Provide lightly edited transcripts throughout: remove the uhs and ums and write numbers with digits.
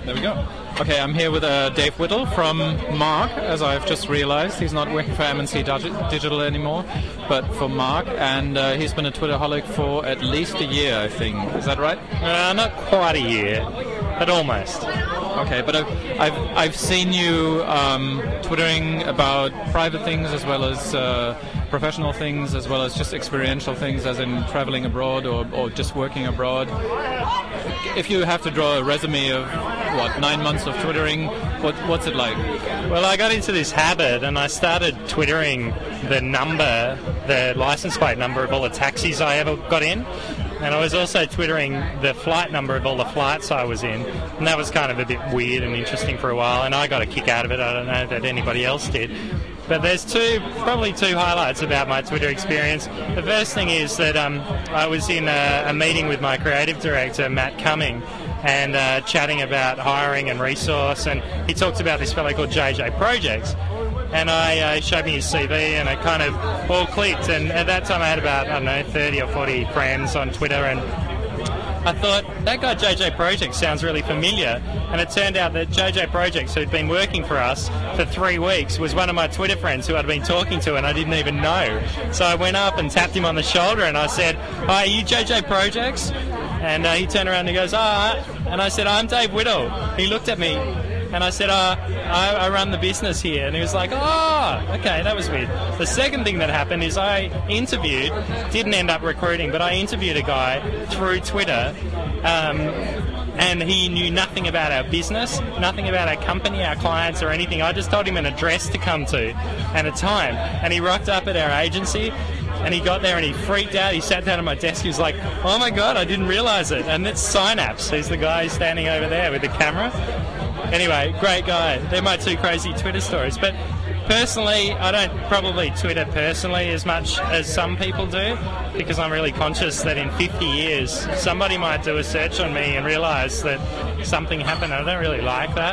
There we go. Okay, I'm here with Dave Whittle from Mark, as I've just realized. He's not working for MNC Digital anymore, but for Mark, and he's been a Twitterholic for at least a year, I think. Is that right? Not quite a year, but almost. Okay, but I've seen you twittering about private things as well as professional things, as well as just experiential things, as in traveling abroad or just working abroad. If you have to draw a resume of 9 months of twittering, what's it like? Well, I got into this habit and I started twittering the license plate number of all the taxis I ever got in. And I was also twittering the flight number of all the flights I was in. And that was kind of a bit weird and interesting for a while, and I got a kick out of it. I don't know that anybody else did. But there's probably two highlights about my Twitter experience. The first thing is that I was in a meeting with my creative director, Matt Cumming, and chatting about hiring and resource, and he talked about this fellow called JJ Projects. And I showed me his CV, and it kind of all clicked. And at that time, I had about, 30 or 40 friends on Twitter, and I thought, that guy JJ Projects sounds really familiar. And it turned out that JJ Projects, who'd been working for us for 3 weeks, was one of my Twitter friends who I'd been talking to, and I didn't even know. So I went up and tapped him on the shoulder, and I said, "Hi, are you JJ Projects?" And he turned around and he goes, and I said, "I'm Dave Whittle." He looked at me. And I said, I run the business here. And he was like, okay, that was weird. The second thing that happened is I didn't end up recruiting, but I interviewed a guy through Twitter, and he knew nothing about our business, nothing about our company, our clients, or anything. I just told him an address to come to and a time. And he rocked up at our agency. And he got there and he freaked out. He sat down at my desk. He was like, "Oh my God, I didn't realize it." And it's Synapse. He's the guy standing over there with the camera. Anyway, great guy. They're my two crazy Twitter stories. But personally, I don't probably Twitter personally as much as some people do, because I'm really conscious that in 50 years, somebody might do a search on me and realise that something happened. I don't really like that.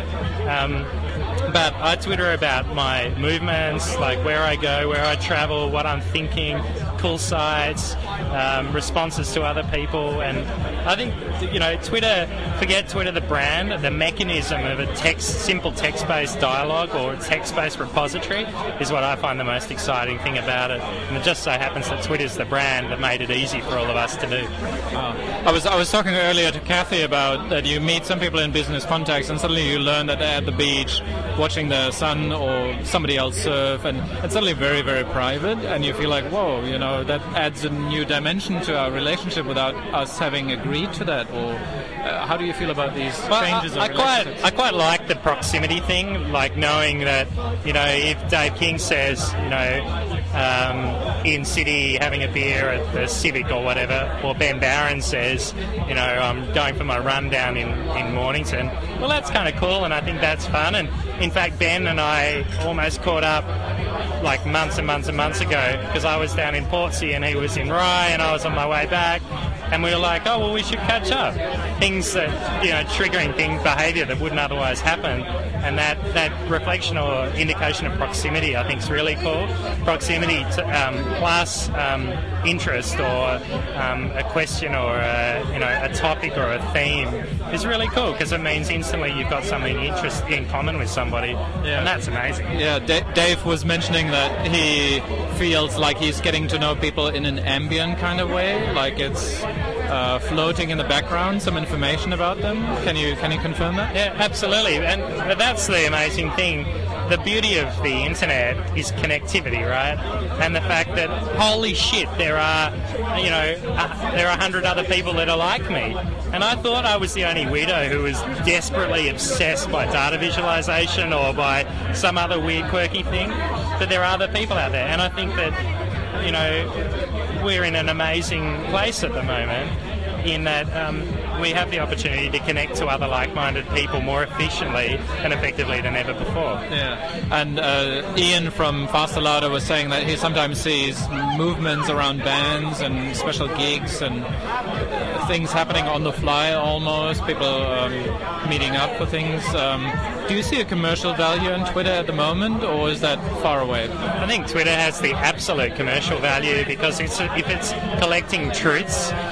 But I Twitter about my movements, like where I go, where I travel, what I'm thinking, cool sites, responses to other people. And I think, Twitter, forget Twitter the brand, the mechanism of a simple text-based dialogue or a text-based repository is what I find the most exciting thing about it. And it just so happens that Twitter's the brand that made it easy for all of us to do. I was talking earlier to Kathy about that you meet some people in business contacts and suddenly you learn that they're at the beach watching the sun or somebody else surf, and it's suddenly very, very private, and you feel like, whoa, that adds a new dimension to our relationship without us having agreed to that. Or how do you feel about these changes? I quite like the proximity thing, like knowing that, if Dave King says, in City having a beer at the Civic or whatever, or Ben Barron says, I'm going for my run down in Mornington, well, that's kind of cool, and I think that's fun. And in fact, Ben and I almost caught up like months and months and months ago, because I was down in Portsea and he was in Rye and I was on my way back, and we were like, oh, well, we should catch up. Things that, triggering behaviour that wouldn't otherwise happen. And that reflection or indication of proximity, I think, is really cool. Proximity to, plus interest or a question or a topic or a theme is really cool, because it means instantly you've got something in common with somebody, and that's amazing. Yeah, Dave was mentioning that he feels like he's getting to know people in an ambient kind of way, like it's floating in the background, some information about them. Can you confirm that? Yeah, absolutely. And that's the amazing thing. The beauty of the internet is connectivity, right? And the fact that, holy shit, there are 100 other people that are like me. And I thought I was the only weirdo who was desperately obsessed by data visualization or by some other weird, quirky thing. But there are other people out there. And I think that, we're in an amazing place at the moment, in that we have the opportunity to connect to other like-minded people more efficiently and effectively than ever before. Yeah, and Ian from Faster Louder was saying that he sometimes sees movements around bands and special gigs and things happening on the fly almost, people meeting up for things. Do you see a commercial value in Twitter at the moment, or is that far away? I think Twitter has the absolute commercial value, because if it's collecting truths,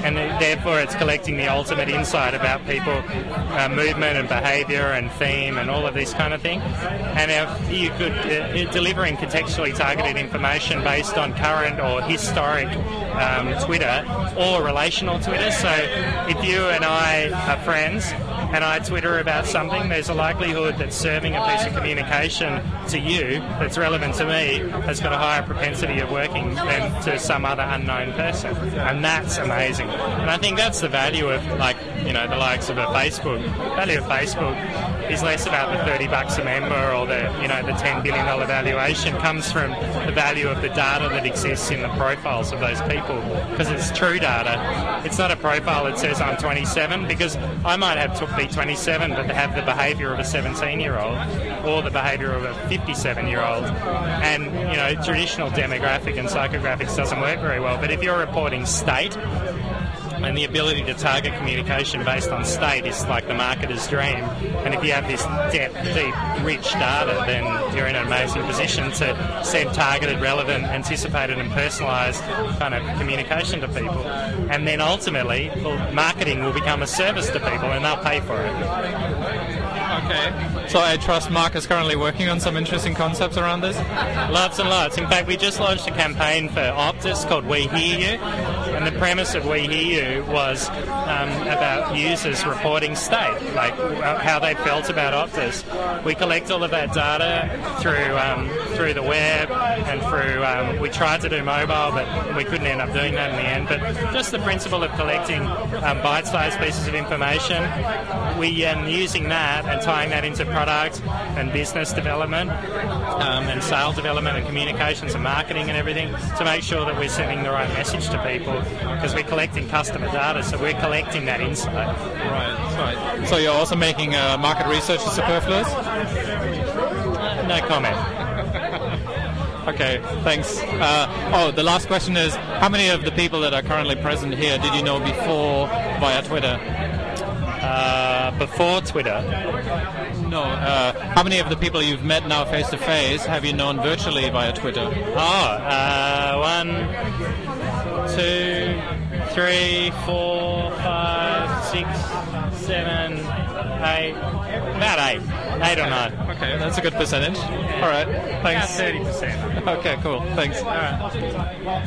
and therefore it's collecting the ultimate insight about people, movement and behaviour and theme and all of this kind of thing. And if you could delivering contextually targeted information based on current or historic Twitter or relational Twitter. So if you and I are friends and I Twitter about something, there's a likelihood that serving a piece of communication to you that's relevant to me has got a higher propensity of working than to some other unknown person. And that's amazing. And I think that's the value of, like, you know, the likes of a Facebook. The value of Facebook is less about the $30 a member or the, you know, the $10 billion valuation. Comes from the value of the data that exists in the profiles of those people, because it's true data. It's not a profile that says I'm 27, because I might be 27 but have the behaviour of a 17-year-old or the behaviour of a 57-year-old, and, you know, traditional demographic and psychographics doesn't work very well. But if you're reporting state, and the ability to target communication based on state is like the marketer's dream. And if you have this deep, rich data, then you're in an amazing position to send targeted, relevant, anticipated and personalised kind of communication to people. And then ultimately, marketing will become a service to people and they'll pay for it. Okay. So I trust Mark is currently working on some interesting concepts around this? Lots and lots. In fact, we just launched a campaign for Optus called We Hear You. And the premise of We Hear You was about users reporting state, like how they felt about Optus. We collect all of that data through the web and through, we tried to do mobile, but we couldn't end up doing that in the end. But just the principle of collecting bite-sized pieces of information, we using that and tying that into product and business development and sales development and communications and marketing and everything to make sure that we're sending the right message to people, because we're collecting customer data, so we're collecting that insight. Right. So you're also making market research superfluous? No comment. Okay, thanks. The last question is, how many of the people that are currently present here did you know before via Twitter? Before Twitter? No. How many of the people you've met now face to face have you known virtually via Twitter? 1, 2, 3, 4, 5, 6, 7, 8. About 8. 8 or 9. Okay, that's a good percentage. All right, thanks. About 30%. Okay, cool. Thanks. All right.